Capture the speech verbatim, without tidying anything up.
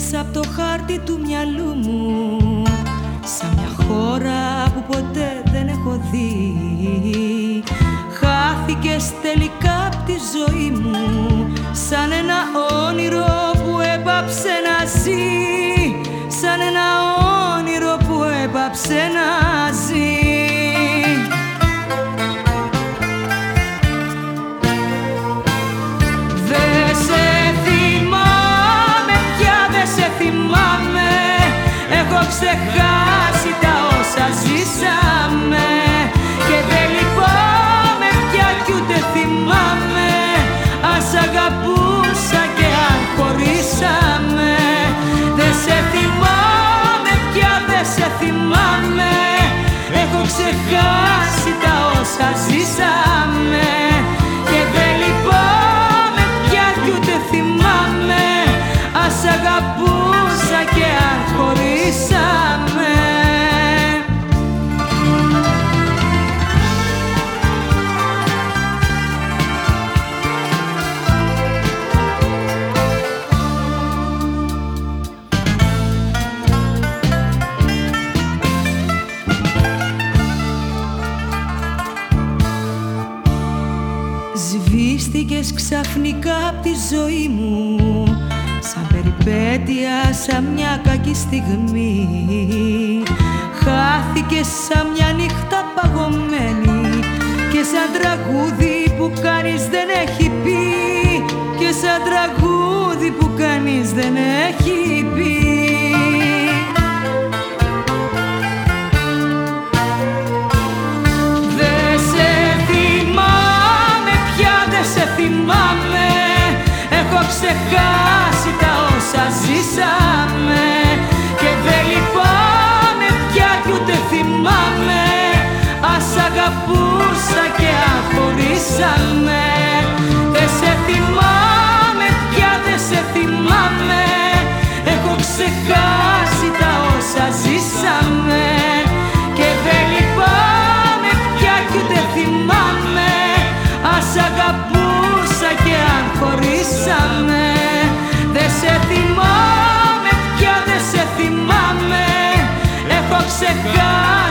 μέσα από το χάρτη του μυαλού μου, σαν μια χώρα που ποτέ δεν έχω δει. Χάθηκες τελικά απ' τη ζωή μου, σαν ένα όνειρο που έπαψε να ζει, σαν ένα όνειρο που έπαψε να ζει. Δε σε θυμάμαι πια, δε σε θυμάμαι, έχω ξεχάσει τα όσα ζήσαμε και δεν λυπάμαι πια κι ούτε θυμάμαι αν σ' αγαπούσα και αν χωρίσαμε. Δε σε θυμάμαι πια, δε σε θυμάμαι, έχω ξεχάσει τα όσα ζήσαμε και δεν λυπάμαι πια κι ούτε θυμάμαι αν σ' αγαπούσα και αν χωρίσαμε. Σβήστηκες ξαφνικά απ' τη ζωή μου, σαν περιπέτεια, σαν μια κακή στιγμή. Χάθηκες σαν μια νύχτα παγωμένη και σαν τραγούδι που κανείς δεν έχει πει, και σαν τραγούδι που κανείς δεν έχει πει. Θυμάμαι, έχω ξεχάσει τα όσα ζήσαμε και δεν λυπάμαι πια κι ούτε θυμάμαι αν σ' αγαπούσα και αν χωρίσαμε. Δε σε θυμάμαι πια, δε σε θυμάμαι, έχω ξεχάσει τα όσα ζήσαμε και δεν λυπάμαι πια κι ούτε θυμάμαι αν σ' αγαπούσα και αν χωρίσαμε. Δε σε θυμάμαι πια, δε σε θυμάμαι, έχω ξεχάσει